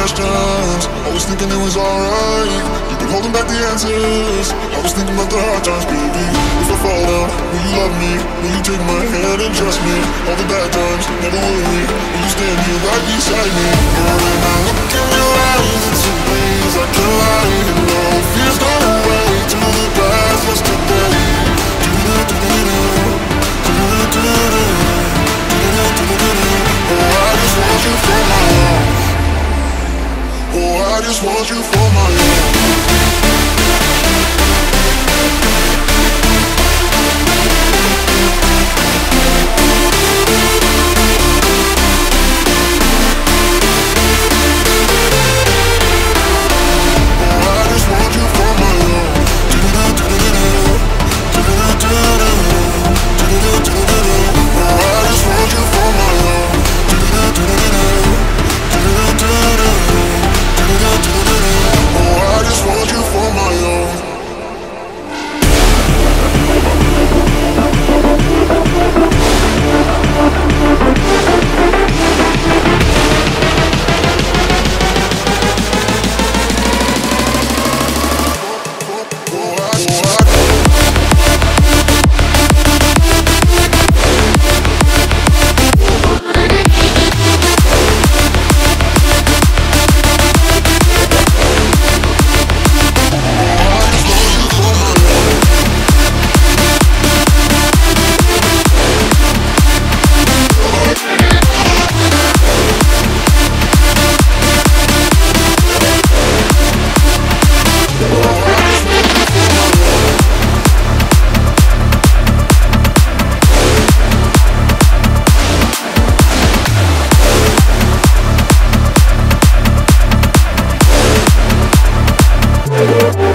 questions. I was thinking it was alright. You've been holding back the answers. I was thinking about the hard times, baby. If I fall down, will you love me? Will you take my hand and trust me? All the bad times, never worry. Will you stand here right beside me? And when I look in your eyes, it's some ways I can lie. And no fears go away till the past was today. Oh, I just want you for my own. Oh, I just want you for my own. Yeah.